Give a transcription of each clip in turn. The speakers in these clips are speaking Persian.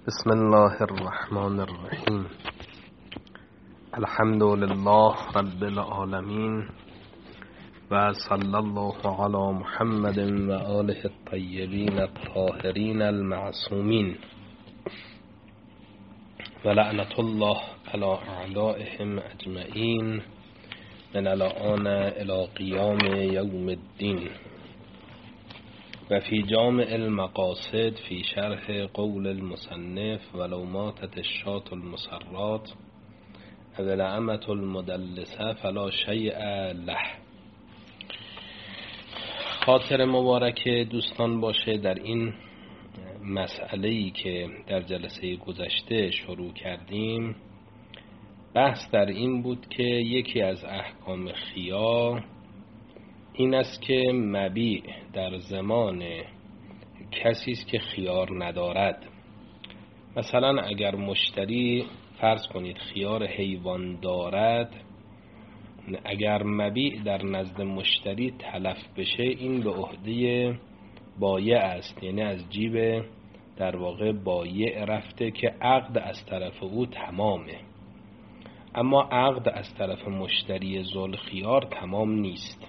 بسم الله الرحمن الرحیم. الحمد لله رب العالمین و صلی الله علی محمد و آله الطیبین الطاهرین المعصومین و لعنت الله علی اعدائهم اجمعین من الآن الی قیام یوم الدین. و فی جامع المقاصد فی شرح قول المصنف ولو ماتت الشاة المسرات او الامة المدلسه فلا شیء له. خاطر مبارک دوستان باشه در این مسئله‌ای که در جلسه گذشته شروع کردیم. بحث در این بود که یکی از احکام خیار این است که مبیع در زمان کسی است که خیار ندارد. مثلا اگر مشتری فرض کنید خیار حیوان دارد، اگر مبیع در نزد مشتری تلف بشه این به عهده بایع است، یعنی از جیب در واقع بایع رفته که عقد از طرف او تمامه، اما عقد از طرف مشتری ذوالخیار تمام نیست.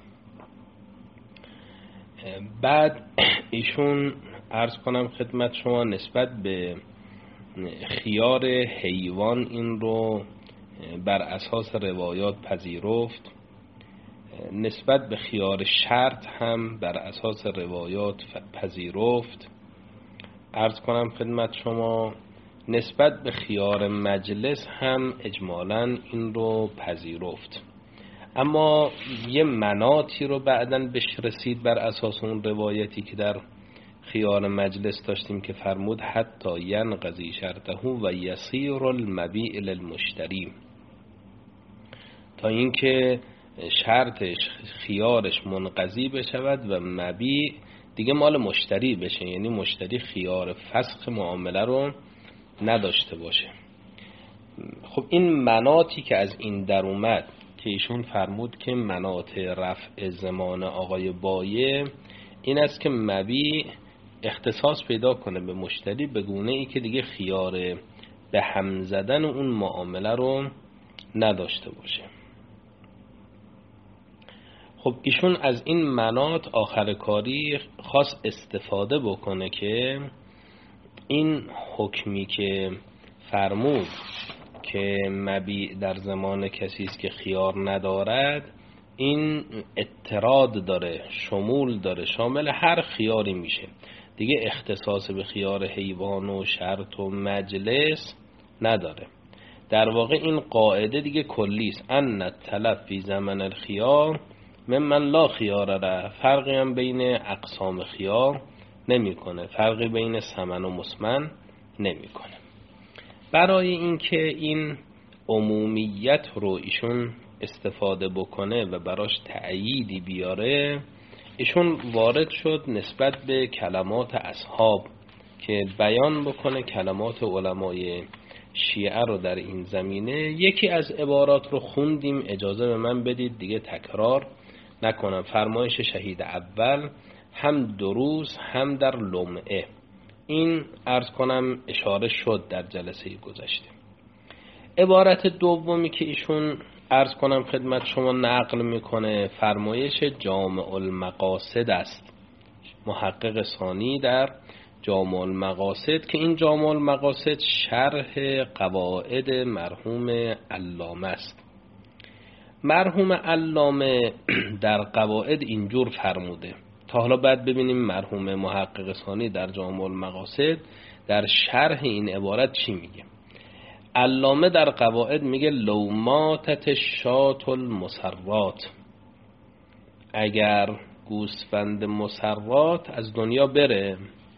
بعد ایشون عرض کنم خدمت شما نسبت به خیار حیوان این رو بر اساس روایات پذیرفت، نسبت به خیار شرط هم بر اساس روایات پذیرفت. عرض کنم خدمت شما نسبت به خیار مجلس هم اجمالاً این رو پذیرفت، اما یه مناطی رو بعداً بهش رسید بر اساس اون روایتی که در خیار مجلس داشتیم که فرمود حتی ینقضی شرطه و یصیر المبیع للمشتری، تا اینکه شرطش خیارش منقضی بشود و مبیع دیگه مال مشتری بشه، یعنی مشتری خیار فسخ معامله رو نداشته باشه. خب این مناطی که از این در اومد که ایشون فرمود که مناط رفع زمان آقای بایع این است که مبیع اختصاص پیدا کنه به مشتری به گونه ای که دیگه خیار به هم زدن اون معامله رو نداشته باشه. خب ایشون از این مناط آخر کاری خاص استفاده بکنه که این حکمی که فرمود که مبیع در زمان کسی است که خیار ندارد این اطراد داره، شمول داره، شامل هر خیاری میشه، دیگه اختصاص به خیار حیوان و شرط و مجلس نداره. در واقع این قاعده دیگه کلی است، ان التلف فی زمن الخیار ممن لا خیار له. فرقی هم بین اقسام خیار نمیکنه، فرقی بین ثمن و مسمن نمیکنه. برای اینکه این عمومیت رو ایشون استفاده بکنه و براش تأییدی بیاره، ایشون وارد شد نسبت به کلمات اصحاب که بیان بکنه کلمات علمای شیعه رو در این زمینه. یکی از عبارات رو خوندیم، اجازه به من بدید دیگه تکرار نکنم. فرمایش شهید اول هم دروز هم در لمعه، این عرض کنم اشاره شد در جلسه گذشته. عبارت دومی که ایشون عرض کنم خدمت شما نقل میکنه فرمایش جامع المقاصد است، محقق ثانی در جامع المقاصد، که این جامع المقاصد شرح قواعد مرحوم علامه است. مرحوم علامه در قواعد اینجور فرموده، تا حالا بعد ببینیم مرحوم محقق ثانی در جامع المقاصد در شرح این عبارت چی میگه. علامه در قواعد میگه لو ماتت الشاة المسرات، اگر گوسفند مسرات از دنیا بره.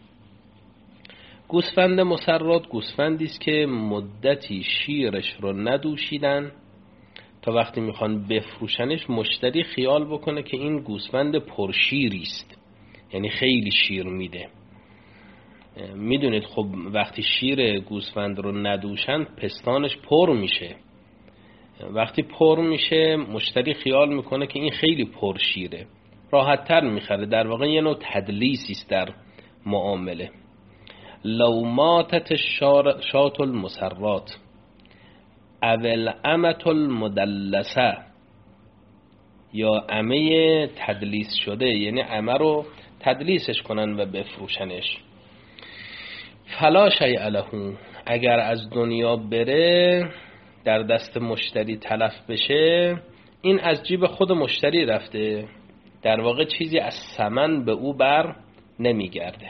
گوسفند مسرات گوسفندی است که مدتی شیرش رو ندوشیدن، تا وقتی میخوان بفروشنش مشتری خیال بکنه که این گوسفند پرشیری است، یعنی خیلی شیر میده. میدونید خب وقتی شیر گوسفند رو ندوشن پستانش پر میشه، وقتی پر میشه مشتری خیال میکنه که این خیلی پرشیره، راحت تر میخره. در واقع یه نوع تدلیسی است در معامله. لو ماتت شات المسرات اول امت المدلسه، یا امه تدلیس شده، یعنی امه رو تدلیسش کنن و بفروشنش. فلا شیء له، اگر از دنیا بره در دست مشتری تلف بشه، این از جیب خود مشتری رفته، در واقع چیزی از ثمن به او بر نمیگرده.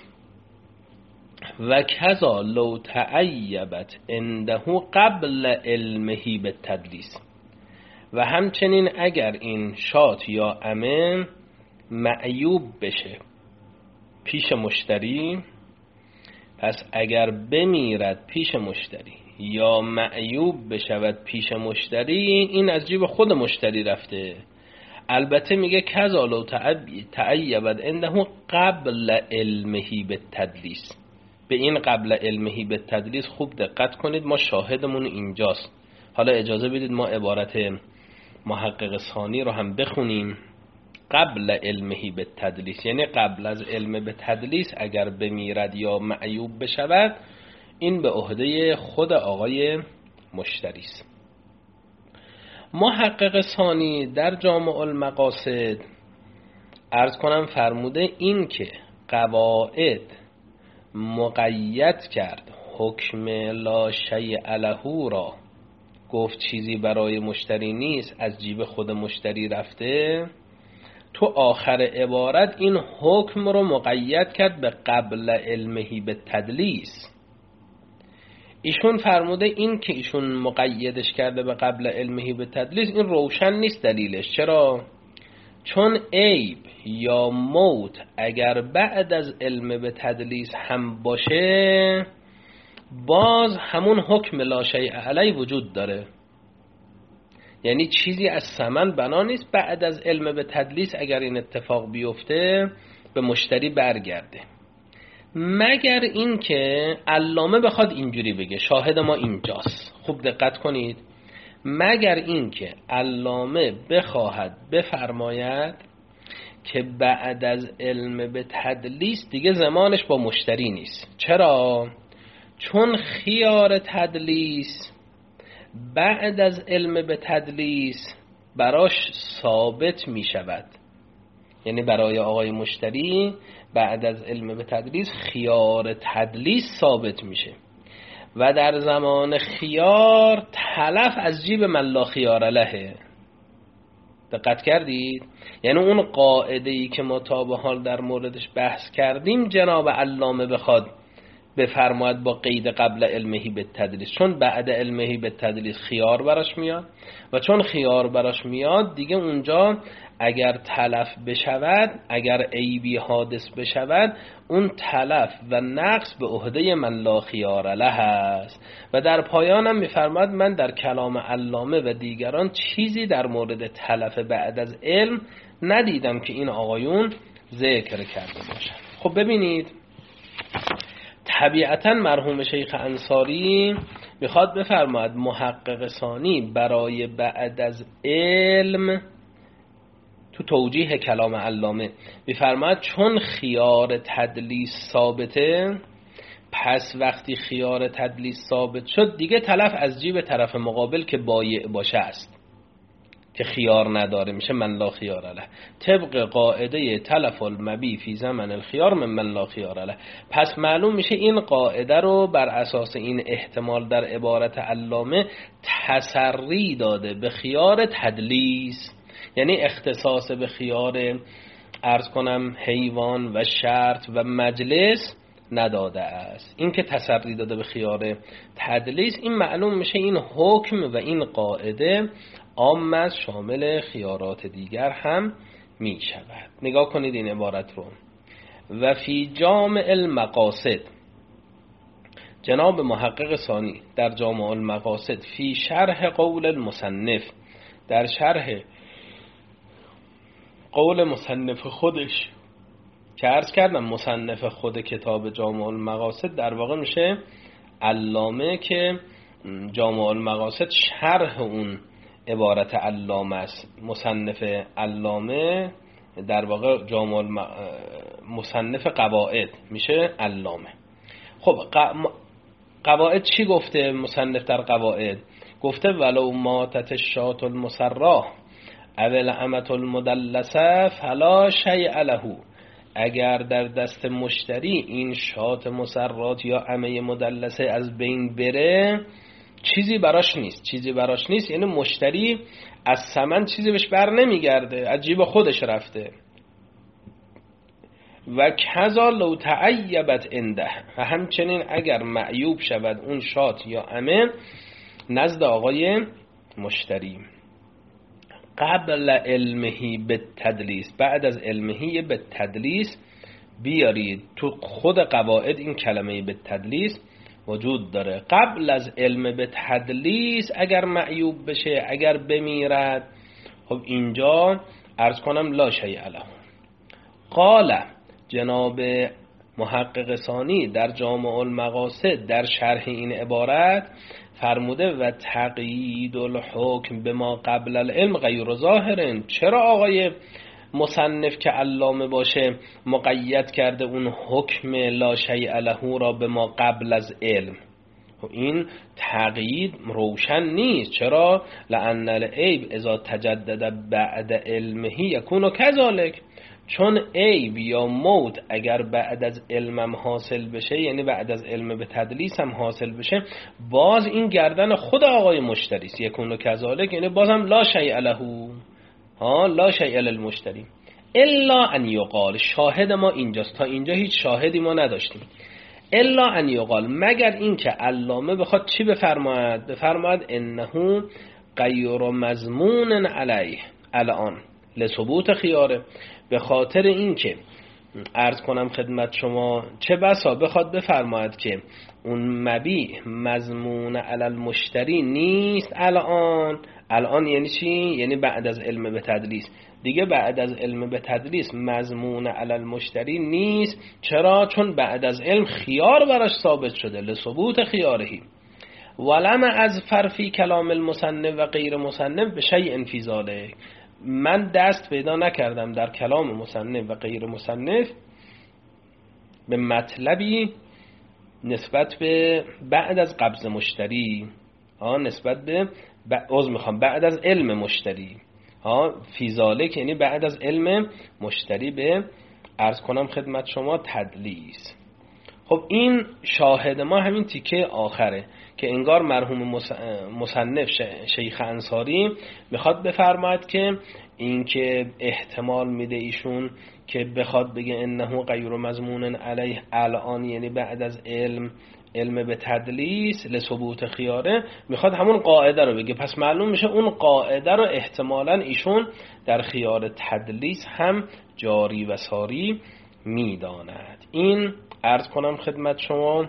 و کذا لو تعیبت عنده قبل علمه بالتدلیس، و همچنین اگر این شات یا امه معیوب بشه پیش مشتری، پس اگر بمیرد پیش مشتری یا معیوب بشود پیش مشتری، این از جیب خود مشتری رفته. البته میگه کذا لو تعیبت عنده قبل علمه بالتدلیس. به این قبل علمه بالتدلیس خوب دقت کنید، ما شاهدمون اینجاست. حالا اجازه بدید ما عبارت محقق ثانی رو هم بخونیم. قبل علمه بالتدلیس یعنی قبل از علم به تدلیس اگر بمیرد یا معیوب بشود، این به عهده خود آقای مشتری است. محقق ثانی در جامع المقاصد عرض کنم فرموده این که قواعد مقید کرد حکم لا شیء له را، گفت چیزی برای مشتری نیست از جیب خود مشتری رفته، تو آخر عبارت این حکم رو مقید کرد به قبل علمه به تدلیس. ایشون فرموده این که ایشون مقیدش کرده به قبل علمه به تدلیس، این روشن نیست دلیلش. چرا؟ چون عیب یا موت اگر بعد از علم به تدلیس هم باشه، باز همون حکم لا شیء علیه وجود داره. یعنی چیزی از ثمن بنا نیست بعد از علم به تدلیس اگر این اتفاق بیفته به مشتری برگرده، مگر این که علامه بخواد اینجوری بگه. شاهد ما اینجاست، خوب دقت کنید. مگر این که علامه بخواهد بفرماید که بعد از علم به تدلیس دیگه زمانش با مشتری نیست. چرا؟ چون خیار تدلیس بعد از علم به تدلیس براش ثابت می شود. یعنی برای آقای مشتری بعد از علم به تدلیس خیار تدلیس ثابت میشه و در زمان خیار تلف از جیب من لا خیار له. دقت کردید؟ یعنی اون قاعده‌ای که ما تا به حال در موردش بحث کردیم جناب علامه بخواد بفرماید با قید قبل علمه به تدلیس، چون بعد علمه به تدلیس خیار براش میاد و چون خیار براش میاد دیگه اونجا اگر تلف بشود، اگر عیبی حادث بشود، اون تلف و نقص به عهده من لا خیار له است. و در پایانم میفرماید من در کلام علامه و دیگران چیزی در مورد تلف بعد از علم ندیدم که این آقایون ذکر کرده باشند. خب ببینید، طبیعتا مرحوم شیخ انصاری میخواد بفرماید محقق ثانی برای بعد از علم تو توجیه کلام علامه میفرماید چون خیار تدلیس ثابته، پس وقتی خیار تدلیس ثابت شد دیگه تلف از جیب طرف مقابل که بایع باشه است که خیار نداره، میشه من لا خیار له، طبق قاعده تلف المبی فی زمن الخیار من لا خیار له. پس معلوم میشه این قاعده رو بر اساس این احتمال در عبارت علامه تسری داده به خیار تدلیس، یعنی اختصاص به خیار عرض کنم حیوان و شرط و مجلس نداده است. این که تسری داده به خیار تدلیس، این معلوم میشه این حکم و این قاعده عام از شامل خیارات دیگر هم می شود. نگاه کنید این عبارت رو. و فی جامع المقاصد، جناب محقق ثانی در جامع المقاصد فی شرح قول المصنف، در شرح قول مصنف خودش که عرض کردم مصنف خود کتاب جامع المقاصد در واقع میشه علامه که جامع المقاصد شرح اون عبارت علامه است. مصنف علامه در واقع مصنف قواعد میشه علامه. خب قواعد چی گفته مصنف در قواعد؟ گفته ولو ماتت الشاة المسراه او الامة المدلسه فلا شیء له. اگر در دست مشتری این شاة مسرات یا امه مدلسه از بین بره چیزی براش نیست. یعنی مشتری از ثمن چیزی بهش بر نمیگرده، از جیب خودش رفته. و کذا لو تعیبت عنده، و همچنین اگر معیوب شود اون شات یا امه نزد آقای مشتری قبل علمه به تدلیس، بعد از علمه به تدلیس بیارید. تو خود قواعد این کلمه به تدلیس وجود داره. قبل از علم به تدلیس اگر معیوب بشه، اگر بمیرد، خب اینجا عرض کنم لا شیء له. قال جناب محقق ثانی در جامع المقاصد در شرح این عبارت فرموده و تقیید الحکم به ما قبل العلم غیر ظاهرن. چرا آقای مصنف که علامه باشه مقید کرده اون حکم لا شیء له را به ما قبل از علم؟ این تقیید روشن نیست. چرا؟ لأن العیب اذا تجدد بعد علمه یکون کذالک. چون عیب یا موت اگر بعد از علمم حاصل بشه، یعنی بعد از علم به تدلیس هم حاصل بشه، باز این گردن خود آقای مشتری است. یکون کذالک یعنی بازم لا شیء له، لا شیء للمشتری الا ان یقال. شاهد ما اینجاست، تا اینجا هیچ شاهدی ما نداشتیم. الا ان یقال، مگر این که علامه بخواد چی بفرماید؟ بفرماید انه غیر مضمون علیه الان لثبوت خیاره. به خاطر این که عرض کنم خدمت شما چه بسا بخواد بفرماید که اون مبیع مضمون علی المشتری نیست الان یعنی چی؟ یعنی بعد از علم به تدلیس. دیگه بعد از علم به تدلیس مضمون علی المشتری نیست. چرا؟ چون بعد از علم خیار براش ثابت شده، لثبوت خیارهی. ولم از فرفی کلام المصنف و غیر مصنف به شیء فی ذلک. من دست پیدا نکردم در کلام مصنف و غیر مصنف به مطلبی نسبت به بعد از قبض مشتری، نسبت به بعد از علم مشتری، فی ذالک یعنی بعد از علم مشتری به عرض کنم خدمت شما تدلیس. خب این شاهد ما همین تیکه آخره که انگار مرحوم مصنف شیخ انصاری میخواد بفرماید که این که احتمال میده ایشون که بخواد بگه انه غیر مضمون علیه الان یعنی بعد از علم به تدلیس لثبوت خیاره، میخواد همون قاعده رو بگه. پس معلوم میشه اون قاعده رو احتمالاً ایشون در خیار تدلیس هم جاری و ساری میداند. این عرض کنم خدمت شما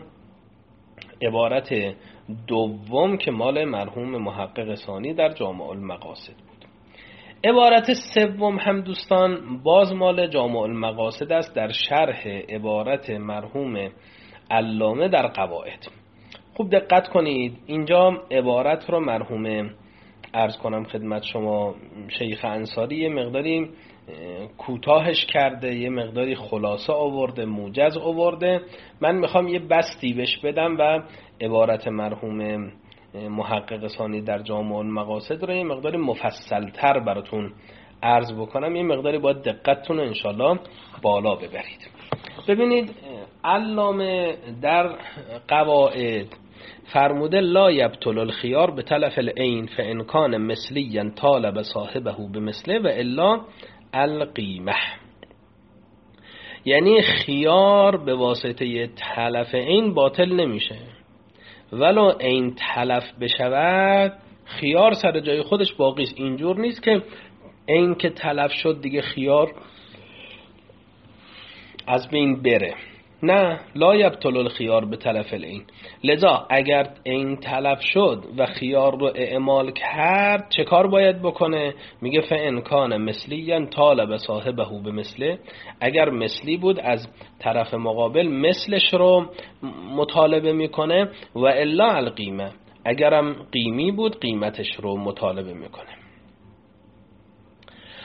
عبارت دوم که مال مرحوم محقق ثانی در جامع المقاصد بود. عبارت سوم هم دوستان باز مال جامع المقاصد است در شرح عبارت مرحوم علامه در قواعد. خوب دقت کنید، اینجا عبارت رو مرحوم عرض کنم خدمت شما شیخ انصاری یه مقداری کوتاهش کرده، یه مقداری خلاصه آورده، موجز آورده. من میخوام یه بستی بهش بدم و عبارت مرحوم محقق ثانی در جامع المقاصد رو یه مقداری مفصل تر براتون عرض بکنم. یه مقداری باید دقتتون رو انشالله بالا ببرید. ببینید علامه در قواعد فرموده لا یبطل الخیار به تلف العین فان کان مثلیا طالب صاحبه بمثله و الا القیمه. یعنی خیار به واسطه تلف عین باطل نمیشه، ولو عین تلف بشود خیار سر جای خودش باقی است. اینجور نیست که عین که تلف شد دیگه خیار از بین بره. نه، لا یبطل الخیار به تلف العین. لذا اگر عین تلف شد و خیار رو اعمال کرد چه کار باید بکنه؟ میگه فان کان مثلیا طالب صاحبه به مثله. اگر مثلی بود از طرف مقابل مثلش رو مطالبه میکنه، و الا القیمه. اگرم قیمی بود قیمتش رو مطالبه میکنه.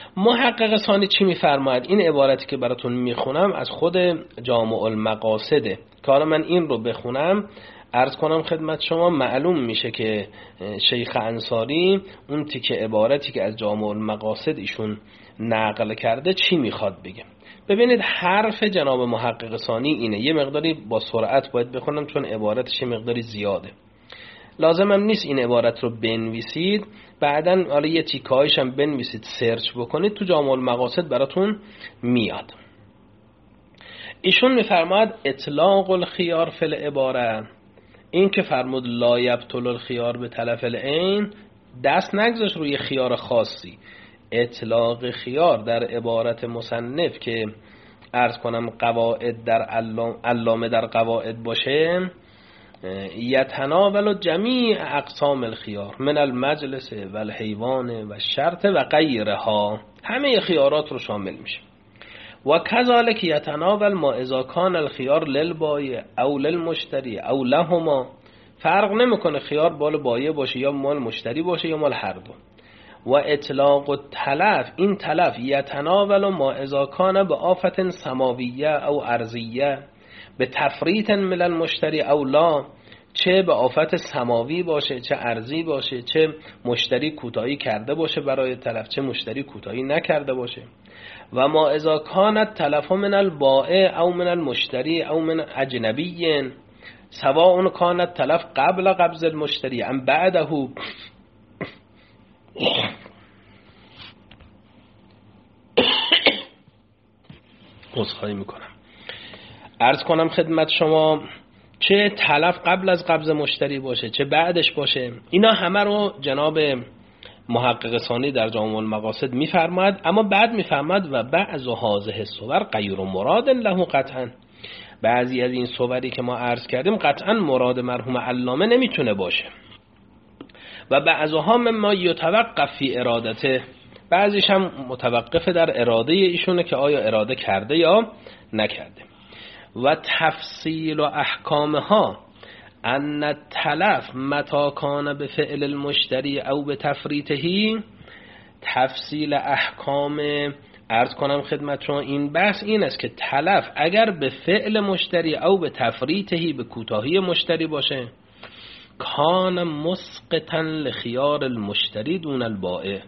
محقق ثانی چی میفرماید؟ این عبارتی که براتون میخونم از خود جامع المقاصده که حالا من این رو بخونم عرض کنم خدمت شما، معلوم میشه که شیخ انصاری اون تیکه عبارتی که از جامع المقاصد ایشون نقل کرده چی میخواد بگه. ببینید حرف جناب محقق ثانی اینه، یه مقداری با سرعت باید بخونم چون عبارتش مقداری زیاده، لازم هم نیست این عبارت رو بنویسید، بعدن حالا یه تیکایش هم بنویسید سرچ بکنید تو جامع المقاصد براتون میاد. ایشون میفرماید اطلاق الخیار فی العباره، این که فرمود لا یبطل الخیار به تلف العین، دست نگذاشت روی خیار خاصی. اطلاق خیار در عبارت مصنف که عرض کنم قواعد در علامه در قواعد باشه، یتناول جمیع اقسام الخیار من المجلس و الحیوان و الشرط و غیرها، همه خیارات رو شامل میشه. و کذالک یتناول ما اذا کان الخیار للبایع او للمشتری او لهما، فرق نمیکنه خیار مال بایع باشه یا مال مشتری باشه یا مال هر دو. و اطلاق التلف، این تلف یتناول ما اذا کان به آفت سماویه او ارضیه به تفریط من المشتری او لا، چه به آفت سماوی باشه چه ارضی باشه، چه مشتری کوتاهی کرده باشه برای تلف چه مشتری کوتاهی نکرده باشه. و ما اذا کانت تلف من البائع او من المشتری او من اجنبی سواء کانت تلف قبل قبض المشتری ام بعده. عذرخواهی میکنم. عرض کنم خدمت شما چه تلف قبل از قبض مشتری باشه چه بعدش باشه، اینا همه رو جناب محقق ثانی در جامع المقاصد میفرماید، اما بعد میفرماید و بعض هذه الصور غیر مراد له قطعا، بعضی از این صوری که ما عرض کردیم قطعا مراد مرحوم علامه نمیتونه باشه. و بعضها مما یتوقف فی ارادته، بعضیش هم متوقف در اراده ایشونه که آیا اراده کرده یا نکرده. و تفصیل و احکامها ان التلف متى کان به فعل المشتری او به تفریطه، تفصیل احکام عرض کنم خدمت شما این بحث این است که تلف اگر به فعل مشتری او به تفریطه به کوتاهی مشتری باشه، کان مسقطا لخیار المشتری دون البائع،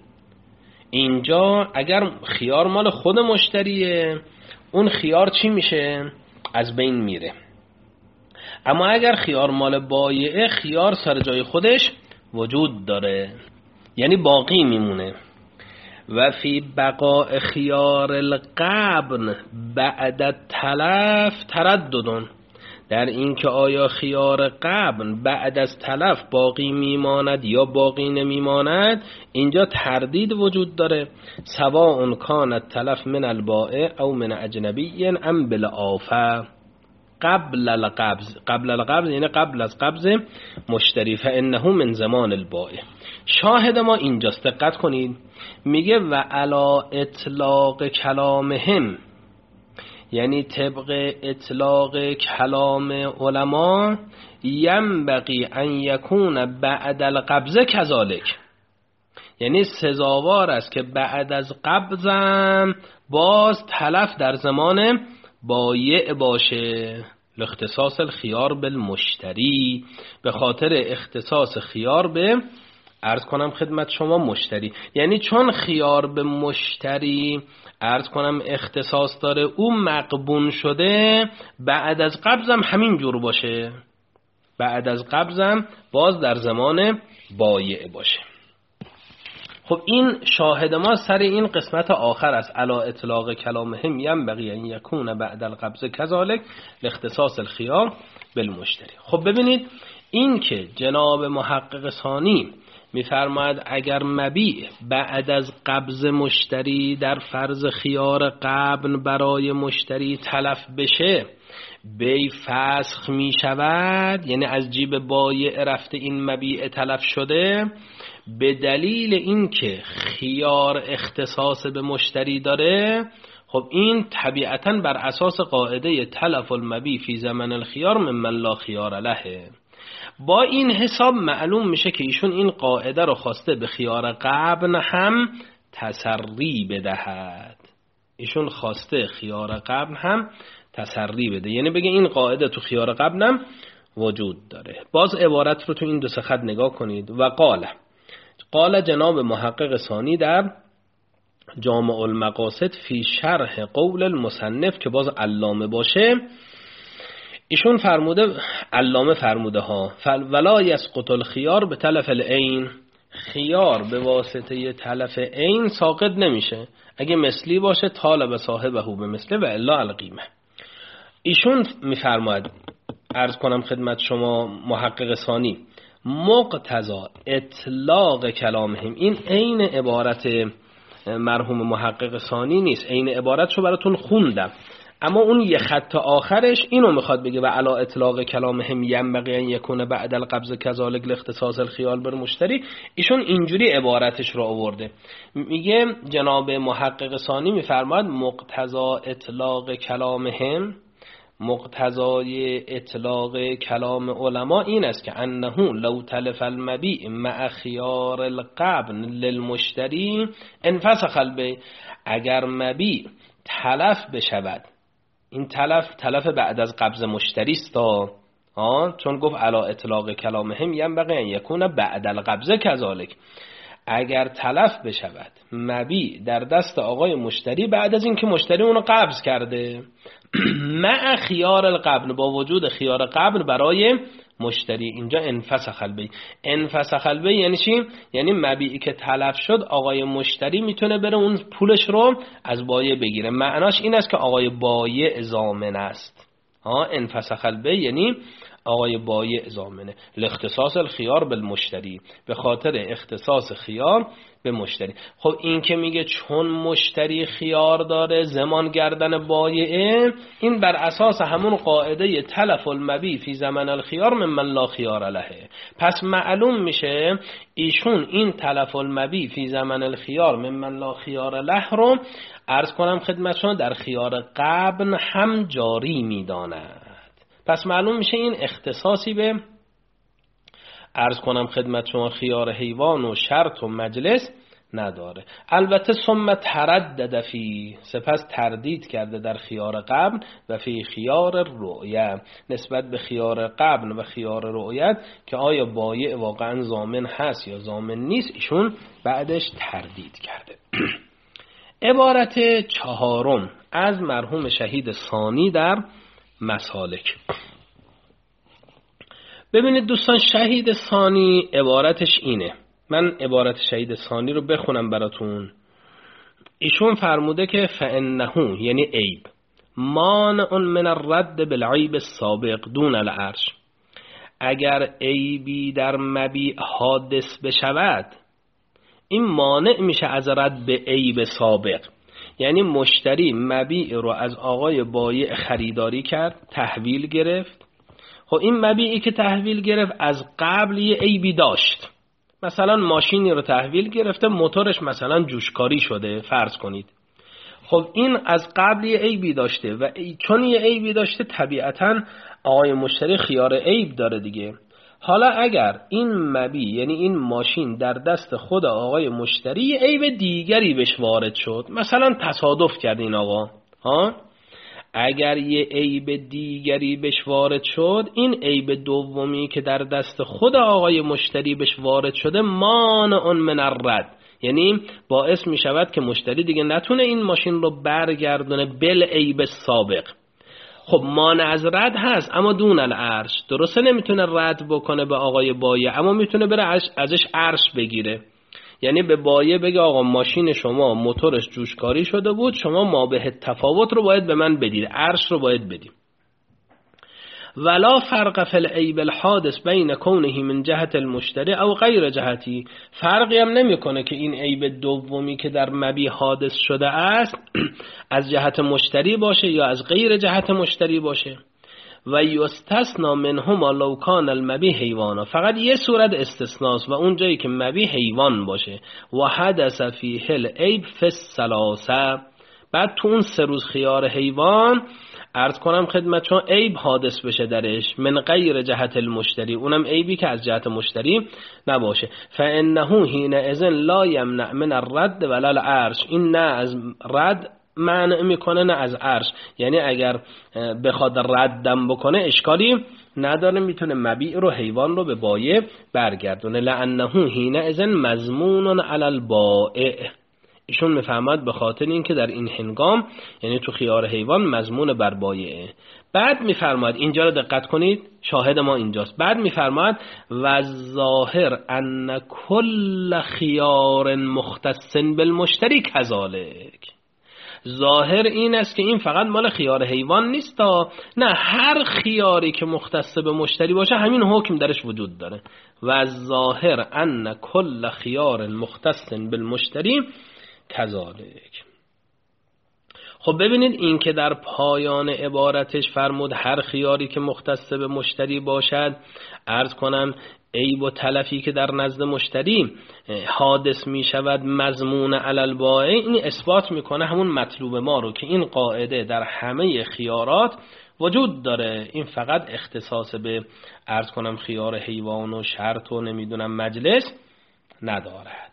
اینجا اگر خیار مال خود مشتریه اون خیار چی میشه؟ از بین میره. اما اگر خیار مال بایعه خیار سر جای خودش وجود داره، یعنی باقی میمونه. و فی بقاء خیار القبن بعد التلف تردد، در این که آیا خیار قبن بعد از تلف باقی میماند یا باقی نمیماند، اینجا تردید وجود داره. سواء کان التلف من البائع او من اجنبی ام بالعافیه قبل القبض یعنی قبل از قبض مشتری، فانه من زمان البائع. شاهد ما اینجاست، دقت کنید، میگه و علی اطلاق کلامهم، یعنی طبق اطلاق کلام علما، ینبغی ان یکون بعد القبض کذالک، یعنی سزاوار است که بعد از قبضم باز تلف در زمان بایع باشه، لاختصاص الخیار بالمشتری، به خاطر اختصاص خیار به عرض کنم خدمت شما مشتری، یعنی چون خیار به مشتری عرض کنم اختصاص داره او مقبون شده، بعد از قبضم همین جور باشه، بعد از قبضم باز در زمان بایع باشه. خب این شاهد ما سر این قسمت آخر است، علا اطلاق کلامهم ینبغی ان یکون بعد القبض کذالک لاختصاص الخیار بالمشتری. خب ببینید این که جناب محقق ثانی میفرماید اگر مبیع بعد از قبض مشتری در فرض خیار قبن برای مشتری تلف بشه، بی فسخ می شود، یعنی از جیب بایع رفته این مبیع تلف شده، به دلیل اینکه خیار اختصاص به مشتری داره. خب این طبیعتاً بر اساس قاعده تلف المبیع فی زمن الخیار ممن لا خیار له. با این حساب معلوم میشه که ایشون این قاعده رو خواسته به خیار قبن هم تسری بدهد. ایشون خواسته خیار قبل هم تسری بده، یعنی بگه این قاعده تو خیار قبلم وجود داره. باز عبارت رو تو این دو سه خط نگاه کنید. و قال جناب محقق ثانی در جامع المقاصد فی شرح قول المصنف، که باز علامه باشه، ایشون فرموده، علامه فرموده ها، ولا یسقط الخیار به تلف العین، خیار به واسطه تلف عین ساقط نمیشه. اگه مثلی باشه طالب صاحبه به مثله و الا القیمه. ایشون میفرماید، عرض کنم خدمت شما محقق ثانی، مقتضا اطلاق کلامهم، این عین عبارت مرحوم محقق ثانی نیست، عین عبارتشو براتون خوندم، اما اون یه خط آخرش اینو میخواد بگه و علا اطلاق کلامهم ینبغی ان یکون بعد القبض کذالک لاختصاص الخیال بالمشتری. ایشون اینجوری عبارتش رو آورده، میگه جناب محقق ثانی میفرماید مقتضا اطلاق کلامهم، مقتضای اطلاق کلام علما این است که انه لو تلف المبیع مع خیار القبن للمشتری انفسخ البیع، اگر مبیع تلف بشود، این تلف بعد از قبض مشتری است، چون گفت علا اطلاق کلامهم ینبغی ان یکون بعد القبض کذالک، اگر تلف بشود مبیع در دست آقای مشتری بعد از اینکه مشتری اونو قبض کرده، مع خیار القبن، با وجود خیار قبن برای مشتری، اینجا انفسخ البیع. انفسخ البیع یعنی چی؟ یعنی مبیعی که تلف شد آقای مشتری میتونه بره اون پولش رو از بایع بگیره. معناش این است که آقای بایع ضامن است. انفسخ البیع یعنی آقای بایع ضامنه. لاختصاص الخیار بالمشتری، به خاطر اختصاص خیار به مشتری. خب این که میگه چون مشتری خیار داره ضمان گردن بایعه، این بر اساس همون قاعده تلف المبیع فی زمن الخیار ممن لا خیار له. پس معلوم میشه ایشون این تلف المبیع فی زمن الخیار ممن لا خیار له رو عرض کنم خدمت شما در خیار قبل هم جاری میداند. پس معلوم میشه این اختصاصی به عرض کنم خدمت شما خیار حیوان و شرط و مجلس نداره. البته ثم تردد فی، سپس تردید کرده در خیار قبل و فی خیار رؤیه، نسبت به خیار قبل و خیار رؤیت که آیا بایع واقعا ضامن هست یا ضامن نیست، ایشون بعدش تردید کرده. عبارت چهارم از مرحوم شهید ثانی در مسالک. ببینید دوستان، شهید ثانی عبارتش اینه، من عبارت شهید ثانی رو بخونم براتون. ایشون فرموده که فانه یعنی عیب، مانع من الرد بالعیب السابق دون العرش، اگر عیبی در مبیع حادث بشود این مانع میشه از رد به عیب سابق. یعنی مشتری مبیع رو از آقای بایع خریداری کرد، تحویل گرفت. خب این مبیعی که تحویل گرفت از قبل یه عیبی داشت، مثلا ماشینی رو تحویل گرفته موتورش مثلا جوشکاری شده فرض کنید. خب این از قبل یه عیبی داشته و چون یه عیبی داشته طبیعتاً آقای مشتری خیار عیب داره دیگه. حالا اگر این مبیع یعنی این ماشین در دست خود آقای مشتری یه عیب دیگری بهش وارد شد، مثلا تصادف کرد این آقا، اگر یه عیب دیگری بهش وارد شد، این عیب دومی که در دست خود آقای مشتری بهش وارد شده مانع من الرد، یعنی باعث می شود که مشتری دیگه نتونه این ماشین رو برگردونه بل عیب سابق. خب مانع از رد هست اما دون العرش، درسته نمیتونه رد بکنه به آقای بایع، اما میتونه بره ازش عرش بگیره. یعنی به بایع بگه آقا ماشین شما موتورش جوشکاری شده بود، شما ما به تفاوت رو باید به من بدید، عرش رو باید بدیم. ولا فرق فی العیب الحادث بین کونه من جهت المشتری او غیر جهتی، فرقی هم نمیکنه که این عیب دومی که در مبیع حادث شده است از جهت مشتری باشه یا از غیر جهت مشتری باشه. و یستثنا منهما لو کان المبیع حیوانا، فقط یه صورت استثناست و اون جایی که مبیع حیوان باشه. و حدث فیه العیب فی الثلاثه، بعد تو اون 3 روز خیار حیوان عرض کنم خدمت شما عیب حادث بشه درش من غیر جهت المشتری، اونم عیبی که از جهت مشتری نباشه. فانه حینئذ لا یمنع من الرد ولا العرش، این نه از رد معنی میکنه نه از عرش، یعنی اگر بخواد ردم بکنه اشکالی نداره، میتونه مبیع رو حیوان رو به بایع برگردونه. لانه حینئذ مضمون علی البائع، ایشون میفهمد به خاطر اینکه در این هنگام یعنی تو خیار حیوان مضمون بر بایعه. بعد میفرماد اینجا رو دقت کنید، شاهد ما اینجاست. بعد میفرماد و ظاهر ان کل خیار مختص بالمشتری کذالک، ظاهر این است که این فقط مال خیار حیوان نیست، نه هر خیاری که مختص به مشتری باشه همین حکم درش وجود داره. و ظاهر ان کل خیار مختص بالمشتری کذالک. خب ببینید این که در پایان عبارتش فرمود هر خیاری که مختص به مشتری باشد، عرض کنم عیب و تلفی که در نزد مشتری حادث می شود مضمون علی البائع، این اثبات میکنه همون مطلوب ما رو که این قاعده در همه خیارات وجود داره، این فقط اختصاص به عرض کنم خیار حیوان و شرط و نمیدونم مجلس ندارد.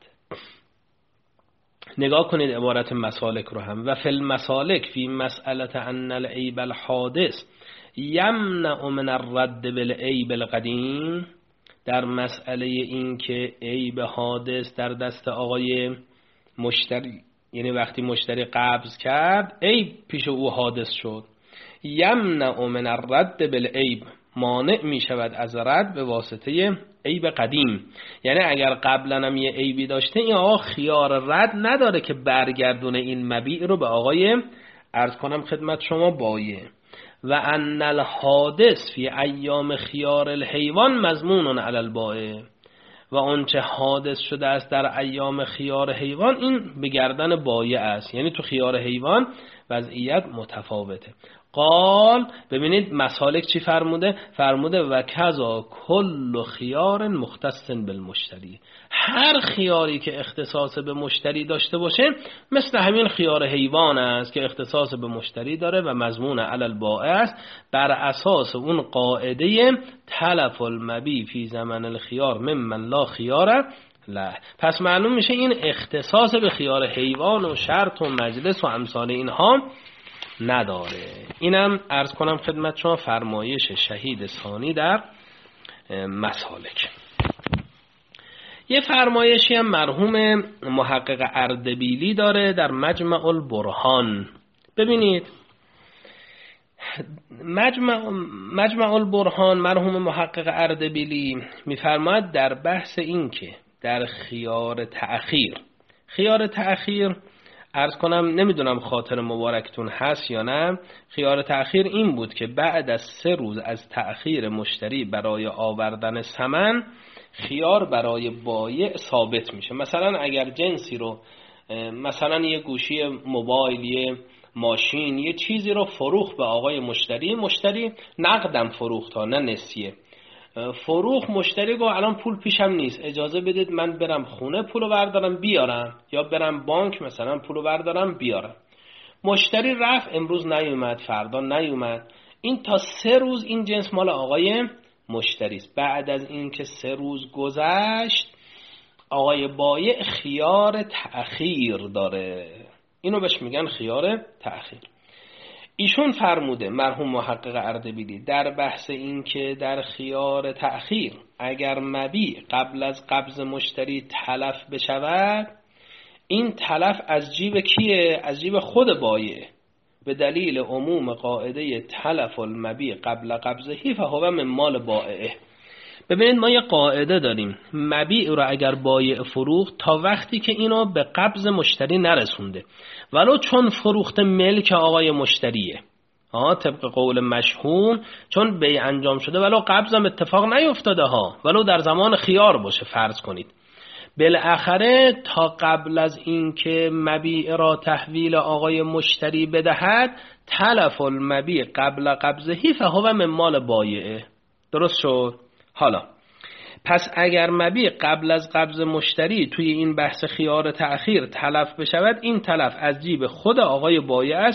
نگاه کنید عبارت مسالک رو هم. و فی المسالک فی مسئله ان العیب الحادث یمنع من الرد بالعیب القدیم، در مسئله این که عیب حادث در دست آقای مشتری، یعنی وقتی مشتری قبض کرد عیب پیش او حادث شد، یمنع من الرد بالعیب، مانع می شود از رد به واسطه عیب قدیم. یعنی اگر قبلا هم یه عیبی داشته این آقا خیار رد نداره که برگردونه این مبیع رو به آقای عرض کنم خدمت شما بایع. و ان الحادث فی ایام خیار الحیوان مضمون علی البائع، و آنچه حادث شده است در ایام خیار حیوان این به گردن بایع است، یعنی تو خیار حیوان وضعیت متفاوته. قال ببینید مسالک چی فرموده؟ فرموده و کذا کل خیار مختص بالمشتری، هر خیاری که اختصاص به مشتری داشته باشه مثل همین خیار حیوان است که اختصاص به مشتری داره و مضمون علی البائع است، بر اساس اون قاعده تلف المبیع فی زمن الخیار ممن لا خیار له. پس معلوم میشه این اختصاص به خیار حیوان و شرط و مجلس و امثال اینها نداره. اینم عرض کنم خدمت شما فرمایش شهید ثانی در مسالک. یه فرمایشی هم مرحوم محقق اردبیلی داره در مجمع البرهان. ببینید مجمع البرهان مرحوم محقق اردبیلی میفرماید در بحث این که در خیار تأخیر عرض کنم نمیدونم خاطر مبارکتون هست یا نه، خیار تأخیر این بود که بعد از 3 روز از تأخیر مشتری برای آوردن ثمن خیار برای بایع ثابت میشه. مثلا اگر جنسی رو مثلا یه گوشی موبایل، یه ماشین، یه چیزی رو فروخت به آقای مشتری نقدم فروخت ها نه نسیه فروخت، مشتری گفت الان پول پیشم نیست، اجازه بدید من برم خونه پولو بردارم بیارم، یا برم بانک مثلا پولو بردارم بیارم. مشتری رفت، امروز نیومد، فردا نیومد، این تا 3 روز این جنس مال آقای مشتری است. بعد از این که 3 روز گذشت آقای بایع خیار تأخیر داره، اینو بهش میگن خیار تأخیر. ایشون فرموده مرحوم محقق اردبیلی در بحث این که در خیار تأخیر اگر مبیع قبل از قبض مشتری تلف بشود، این تلف از جیب کیه؟ از جیب خود بایع، به دلیل عموم قاعده تلف المبیع قبل قبضه فهو من مال بائعه. ببینید ما یه قاعده داریم، مبیع رو اگر بایع فروخت تا وقتی که اینو به قبض مشتری نرسونده، ولو چون فروخت ملک آقای مشتریه، طبق قول مشهور چون بیع انجام شده ولو قبضم اتفاق نیفتاده ها، ولو در زمان خیار باشه فرض کنید، بالاخره تا قبل از این که مبیع را تحویل آقای مشتری بدهد تلف المبیع قبل قبضه فهو من مال بایعه. درست شد؟ حالا پس اگر مبیع قبل از قبض مشتری توی این بحث خیار تأخیر تلف بشود، این تلف از جیب خود آقای بایع است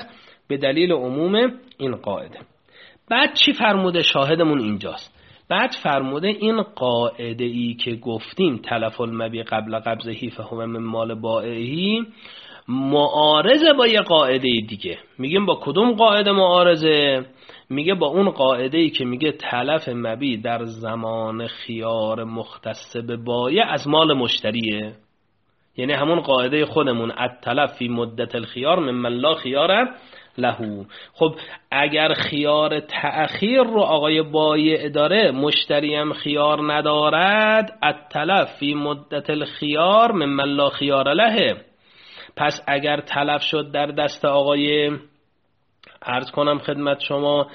به دلیل عموم این قاعده. بعد چی فرموده؟ شاهدمون اینجاست. بعد فرموده این قاعده ای که گفتیم تلف المبی قبل قبضهی فهو من مال بائعی معارضه با یه قاعده دیگه. میگیم با کدوم قاعده معارضه؟ میگه با اون قاعده ای که میگه تلف مبی در زمان خیار مختص به بایع از مال مشتریه، یعنی همون قاعده خودمون التلف فی مدت الخیار ممن لا خیار له. خب اگر خیار تأخیر رو آقای بایع داره، مشتری هم خیار ندارد، التلف فی مدت الخیار ممن لا خیار له. پس اگر تلف شد در دست آقای عرض کنم خدمت شما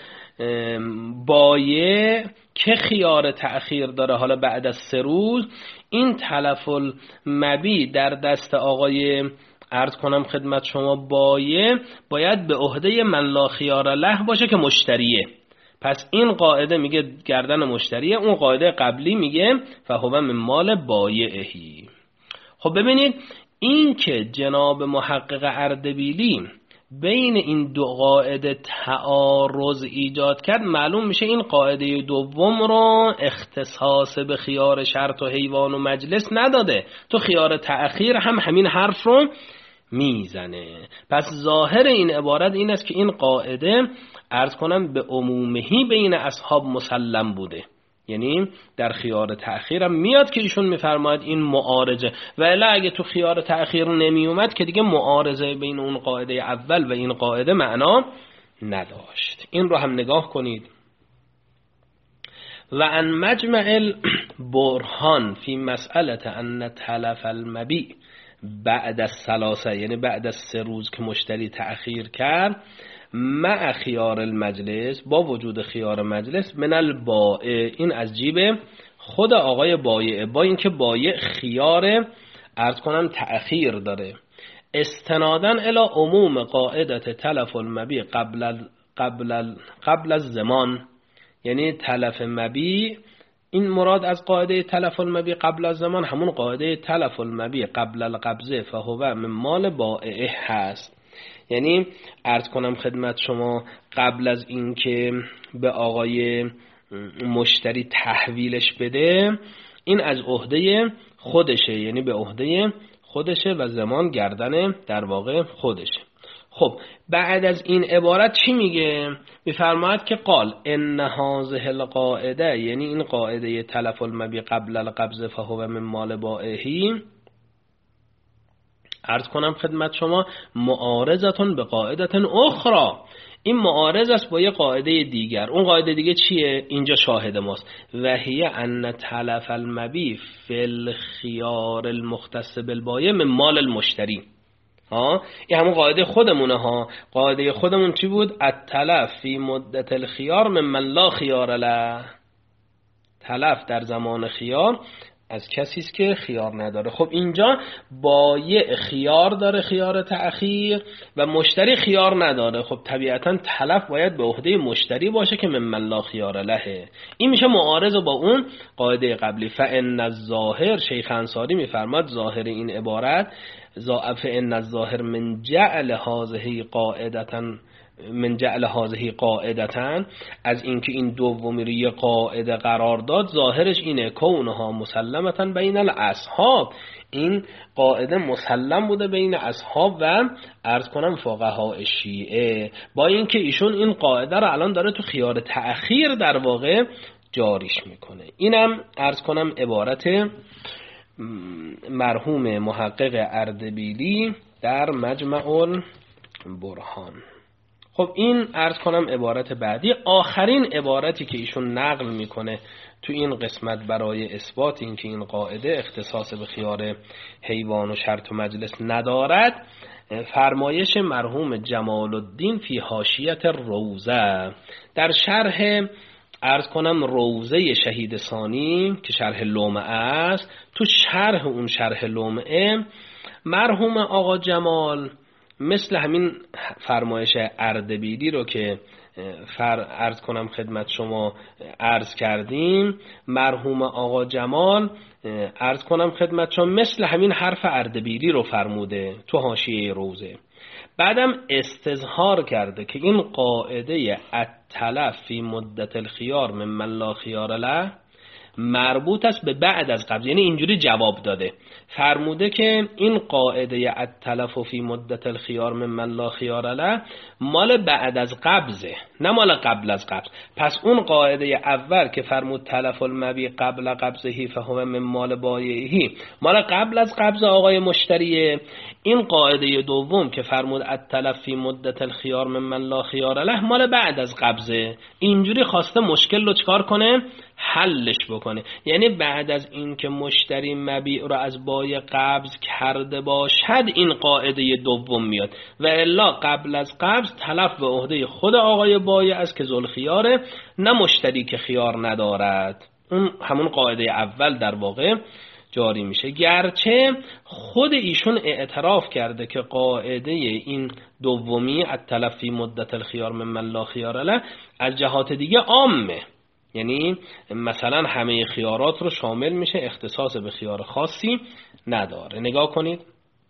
بایع که خیار تأخیر داره، حالا بعد از 3 روز، این تلف المبی در دست آقای عرض کنم خدمت شما بایع باید به عهده من لا خیار له باشه که مشتریه. پس این قاعده میگه گردن مشتریه، اون قاعده قبلی میگه فهو من مال بایعهی. خب ببینید این که جناب محقق اردبیلی بین این دو قاعده تعارض ایجاد کرد، معلوم میشه این قاعده دوم رو اختصاص به خیار شرط و حیوان و مجلس نداده، تو خیار تأخیر هم همین حرف رو میزنه. پس ظاهر این عبارت این است که این قاعده عرض کنم به عمومهی بین اصحاب مسلم بوده، یعنی در خیار تأخیر هم میاد که ایشون میفرماید این معارضه، و الا اگه تو خیار تأخیر نمی اومد که دیگه معارضه بین اون قاعده اول و این قاعده معنا نداشت. این رو هم نگاه کنید. و ان مجمع البرهان فی مسئله ان تلف المبیع بعد از 3، یعنی بعد از 3 روز که مشتری تأخیر کرد، مع خیار المجلس، با وجود خیار مجلس، من البائع، این از جیب خود آقای بایع، با اینکه بایع خیار عرض کنم تأخیر داره، استناداً الی عموم قاعدت تلف المبیع قبل الزمان، یعنی تلف مبیع این مراد از قاعده تلف المبیع قبل الزمان همون قاعده تلف المبیع قبل القبضه فهو من مال بائع هست. یعنی عرض کنم خدمت شما قبل از اینکه به آقای مشتری تحویلش بده، این از عهده خودشه، یعنی به عهده خودشه و زمان گردن در واقع خودشه. خب بعد از این عبارت چی میگه؟ میفرماید که قال ان هذه القاعده، یعنی این قاعده تلف المبیع قبل القبض فهو من مال بائعی، عرض کنم خدمت شما معارضتون به قاعدت اخرى، این معارض است با یه قاعده دیگر. اون قاعده دیگه چیه؟ اینجا شاهد ماست. و هی ان تلف المبیع فی الخیار المختص بالبایع من مال المشتری. این همون قاعده خودمونه ها. قاعده خودمون چی بود؟ التلف فی مدت الخیار ممن لا خیار له، تلف در زمان خیار از کسی است که خیار نداره. خب اینجا بایع خیار داره، خیار تأخیر، و مشتری خیار نداره. خب طبیعتا تلف باید به عهده مشتری باشه که ممن لا خیار له. این میشه معارض با اون قاعده قبلی. فان الظاهر، شیخ انصاری میفرماد ظاهر این عبارت فان الظاهر من جعل هذه قاعدتن، از اینکه این دومی رو یه قاعده قرار داد، ظاهرش اینه کونها مسلمتا بین الاصحاب، این قاعده مسلم بوده بین اصحاب و عرض کنم فقهای شیعه، با اینکه ایشون این قاعده رو الان داره تو خیار تأخیر در واقع جاریش میکنه. اینم عرض کنم عبارت مرحوم محقق اردبیلی در مجمع البرهان. خب این عرض کنم عبارت بعدی. آخرین عبارتی که ایشون نقل میکنه تو این قسمت برای اثبات این که این قاعده اختصاص به خیار حیوان و شرط و مجلس ندارد، فرمایش مرحوم جمال الدین فی حاشیه روضه، در شرح عرض کنم روضه شهید ثانی که شرح لمعه است، تو شرح اون شرح لمعه مرحوم آقا جمال مثل همین فرمایش اردبیلی رو که عرض کنم خدمت شما عرض کردیم، مرحوم آقا جمال عرض کنم خدمت شما مثل همین حرف اردبیلی رو فرموده تو حاشیه روضه. بعدم استظهار کرده که این قاعده التلف فی مدت الخیار ممن لا خیار له مربوط است به بعد از قبض، یعنی اینجوری جواب داده، فرموده که این قاعده التلف فی مدت الخیار ممن لا خیار له مال بعد از قبضه، نه مال قبل از قبض. پس اون قاعده اول که فرمود تلف المبیع قبل قبضه فهو من مال بایعه مال قبل از قبض آقای مشتریه. این قاعده دوم که فرمود التلف فی مدت الخیار ممن لا خیار له مال بعد از قبضه. اینجوری خواسته مشکل رو چکار کنه؟ حلش بکنه. یعنی بعد از این که مشتری مبیع رو از بایع قبض کرده باشد این قاعده دوم میاد، و الا قبل از قبض تلف به عهده خود آقای بایع است که ذوالخیاره، نه مشتری که خیار ندارد. اون همون قاعده اول در واقع جاری میشه، گرچه خود ایشون اعتراف کرده که قاعده این دومی التلف فی مدت الخیار ممن لا خیار له از جهات دیگه عامه، یعنی مثلا همه خیارات رو شامل میشه، اختصاص به خیار خاصی نداره. نگاه کنید،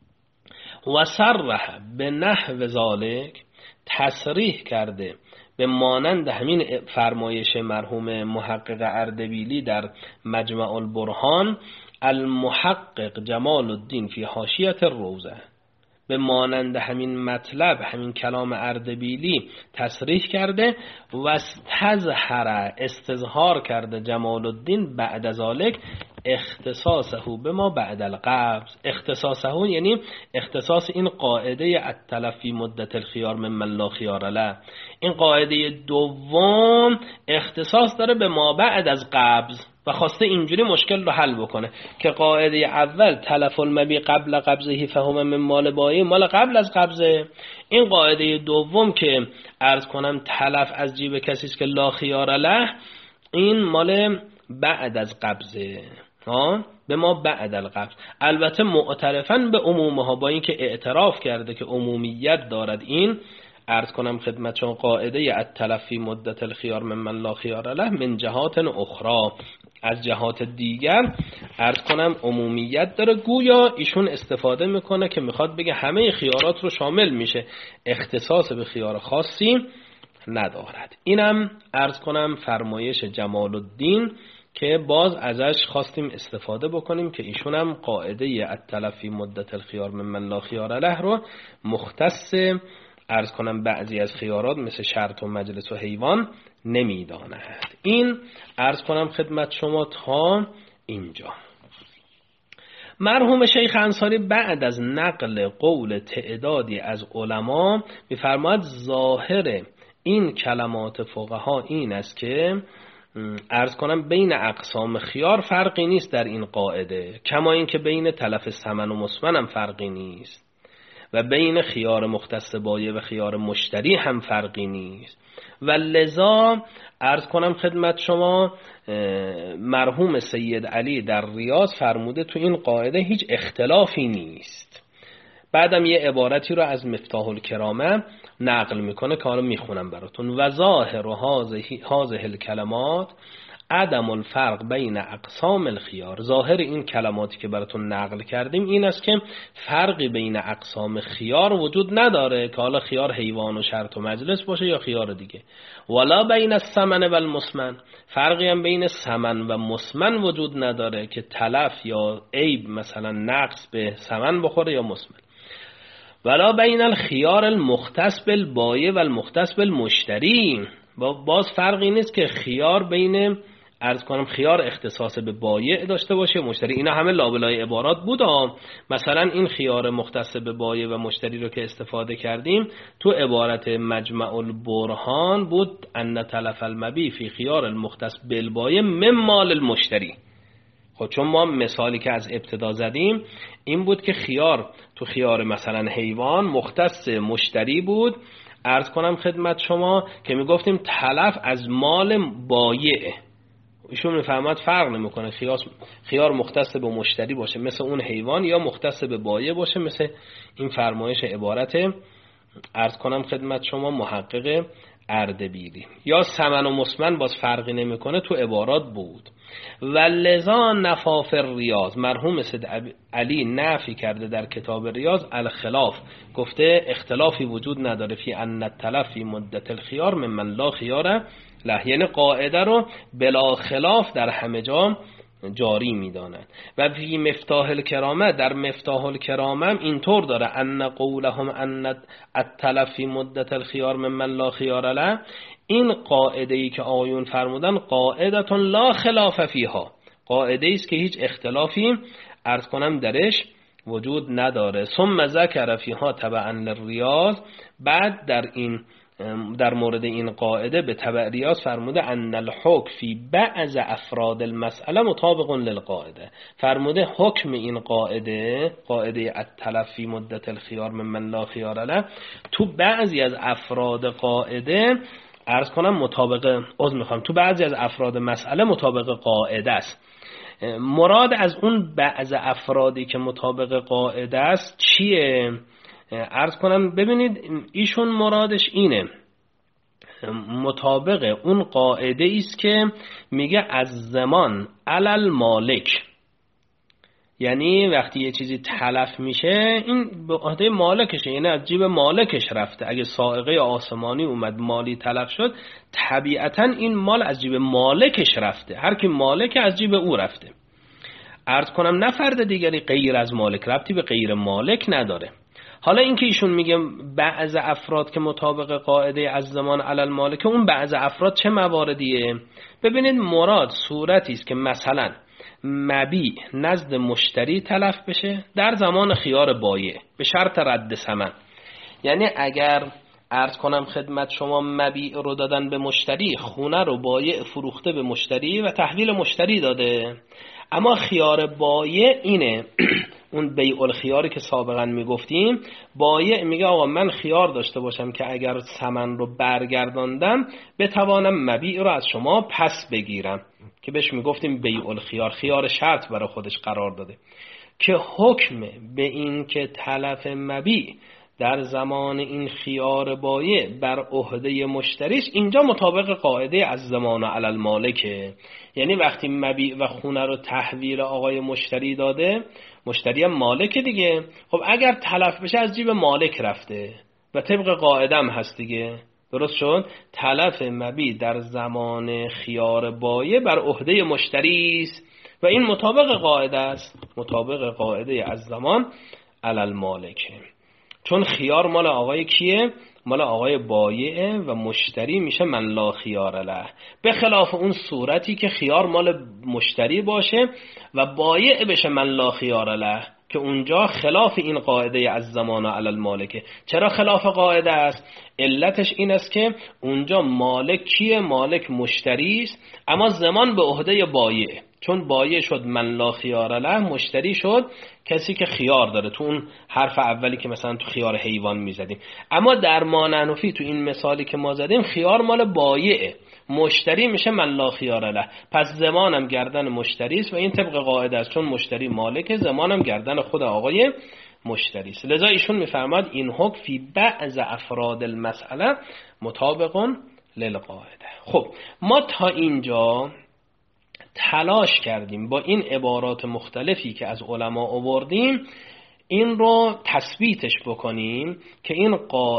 و صرح به نحو ذالک، تصریح کرده به مانند همین فرمایش مرحوم محقق اردبیلی در مجمع البرهان المحقق جمال الدین فی حاشیة الروضه، به مانند همین مطلب همین کلام اردبیلی تصریح کرده و استظهار کرده جمال الدین بعد ذالک اختصاصه به ما بعد القبض. اختصاصه یعنی اختصاص این قاعده التلف فی مدت الخیار ممن لا خیار له، این قاعده دوم اختصاص داره به ما بعد از قبض و خواسته اینجوری مشکل رو حل بکنه که قاعده اول تلف المبیع قبل قبضه فهو من مال بایع مال قبل از قبضه، این قاعده دوم که عرض کنم تلف از جیب کسی است که لا خیار له این مال بعد از قبضه، به ما بعد القبض. البته معترفاً به عمومها، با این که اعتراف کرده که عمومیت دارد این، عرض کنم خدمتشون قاعده التلف فی مدت الخیار ممن لا خیار له من جهات اخرى، از جهات دیگر عرض کنم عمومیت داره. گویا ایشون استفاده میکنه که میخواد بگه همه خیارات رو شامل میشه، اختصاص به خیار خاصی ندارد. اینم عرض کنم فرمایش جمال الدین که باز ازش خواستیم استفاده بکنیم که ایشون هم قاعده التلف فی مدت الخیار ممن لا خیار له رو مختص عرض کنم بعضی از خیارات مثل شرط و مجلس و حیوان نمیداند. این عرض کنم خدمت شما تا اینجا. مرحوم شیخ انصاری بعد از نقل قول تعدادی از علما می‌فرماید ظاهر این کلمات فقها این است که عرض کنم بین اقسام خیار فرقی نیست در این قاعده، کما این که بین تلف ثمن و مسمن هم فرقی نیست و بین خیار مختص بایع و خیار مشتری هم فرقی نیست، و لذا عرض کنم خدمت شما مرحوم سید علی در ریاض فرموده تو این قاعده هیچ اختلافی نیست. بعدم یه عبارتی رو از مفتاح الکرامه نقل میکنه که حالا میخونم براتون. و ظاهر هذه الکلمات عدم الفرق بین اقسام الخیار، ظاهر این کلماتی که براتون نقل کردیم این است که فرقی بین اقسام خیار وجود نداره که حالا خیار حیوان و شرط و مجلس باشه یا خیار دیگه، ولا بین الثمن و المسمن، فرقی هم بین ثمن و مسمن وجود نداره که تلف یا عیب مثلا نقص به ثمن بخوره یا مسمن، ولا بین الخیار المختص بالبایع و المختص بالمشتری، باز فرقی نیست که خیار بین عرض کنم خیار اختصاص به بایع داشته باشه مشتری. اینا همه لابلای عبارات بود. مثلا این خیار مختص به بایع و مشتری رو که استفاده کردیم تو عبارت مجمع البرهان بود ان تلف المبیع فی خیار المختص بالبایع من مال المشتری. خب چون ما مثالی که از ابتدا زدیم این بود که خیار تو خیار مثلا حیوان مختص مشتری بود، عرض کنم خدمت شما که میگفتیم تلف از مال بایع. ایشون میفهمد فرق نمیکنه خیار مختص به مشتری باشه مثل اون حیوان یا مختص به بایع باشه مثل این فرمایش عبارت عرض کنم خدمت شما محقق اردبیلی. یا سمن و مسمن باز فرقی نمیکنه، تو عبارات بود. و لذا نفاف ریاض، مرحوم سید علی نفی کرده در کتاب ریاض الخلاف، گفته اختلافی وجود نداره فی ان التلف فی مدت الخیار ممن لا خیار له، یعنی قاعده رو بلا خلاف در همه جا جاری میدانند. و فی مفتاح الکرامه، در مفتاح الکرامه هم اینطور داره ان قولهم ان التلف فی مدت الخیار ممن لا خیار له، این قاعده ای که آقایون فرمودن قاعده لا خلاف فیها، قاعده ای است که هیچ اختلافی عرض کنم درش وجود نداره. ثم ذکر فیها تبعا للریاض، بعد در مورد این قاعده به تبع ریاض فرموده ان الحکم فی بعض افراد المسئله مطابق للقاعده، فرموده حکم این قاعده التلف فی مدت الخیار ممن لا خیار له، تو بعضی از افراد قاعده عرض کنم تو بعضی از افراد مسئله مطابق قاعده است. مراد از اون بعض افرادی که مطابق قاعده است چیه؟ عرض کنم ببینید ایشون مرادش اینه، مطابق اون قاعده است که میگه از زمان علل مالک، یعنی وقتی یه چیزی تلف میشه این به عهده مالکشه، یعنی از جیب مالکش رفته. اگه سائقه آسمانی اومد مالی تلف شد، طبیعتا این مال از جیب مالکش رفته، هر کی مالک از جیب او رفته. عرض کنم نه فرد دیگری غیر از مالک، ربطی به غیر مالک نداره. حالا این که ایشون میگه بعض افراد که مطابق قاعده از زمان علل مالک، اون بعض افراد چه مواردیه؟ ببینید مراد صورتی است که مثلا مبیع نزد مشتری تلف بشه در زمان خیار بایع به شرط رد ثمن. یعنی اگر عرض کنم خدمت شما مبیع رو دادن به مشتری، خونه رو بایع فروخته به مشتری و تحویل مشتری داده، اما خیار بایع اینه اون بیع الخیاری که سابقا میگفتیم، بایع میگه آقا من خیار داشته باشم که اگر ثمن رو برگرداندم بتوانم مبیع رو از شما پس بگیرم، که بهش میگفتیم بیع الخیار، خیار شرط برای خودش قرار داده. که حکم به این که تلف مبیع در زمان این خیار بایع بر عهده مشتریش، اینجا مطابق قاعده از زمان علل مالکه. یعنی وقتی مبیع و خونه رو تحویل آقای مشتری داده، مشتری هم مالک دیگه، خب اگر تلف بشه از جیب مالک رفته و طبق قاعده هم هست دیگه، درست شد؟ تلف مبیع در زمان خیار بایع بر عهده مشتری است و این مطابق قاعده است، مطابق قاعده از زمان علل مالکه. چون خیار مال آقای کیه؟ مال آقای بایعه و مشتری میشه من لا خیار له، به خلاف اون صورتی که خیار مال مشتری باشه و بایع بشه من لا خیار له، که اونجا خلاف این قاعده از زمان علل مالکه. چرا خلاف قاعده است؟ علتش این است که اونجا مالک کیه؟ مالک مشتری است، اما زمان به عهده بایع، چون بایع شد من لا خیار له، مشتری شد کسی که خیار داره، تو اون حرف اولی که مثلا تو خیار حیوان میزدیم. اما در مانعنفی تو این مثالی که ما زدیم خیار مال بایعه، مشتری میشه من لا خیار له، پس زمانم گردن مشتری است و این طبق قاعده است، چون مشتری مالکه زمانم گردن خود آقای مشتری است. لذا ایشون میفرماد این حکم فی بعض افراد المسئله مطابق للقاعده. خب ما تا اینجا تلاش کردیم با این عبارات مختلفی که از علما آوردیم این رو تثبیتش بکنیم که این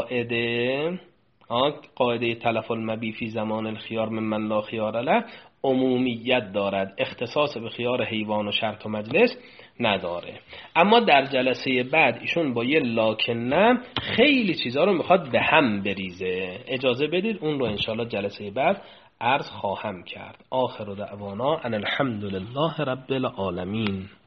قاعده تلف المبیع فی زمان الخیار ممن لا خیار له عمومیت دارد، اختصاص به خیار حیوان و شرط و مجلس نداره. اما در جلسه بعد ایشون با یه لکنه خیلی چیزا رو میخواد به هم بریزه، اجازه بدید اون رو انشالله جلسه بعد عرض خواهم کرد. آخر دعوانا ان الحمد لله رب العالمین.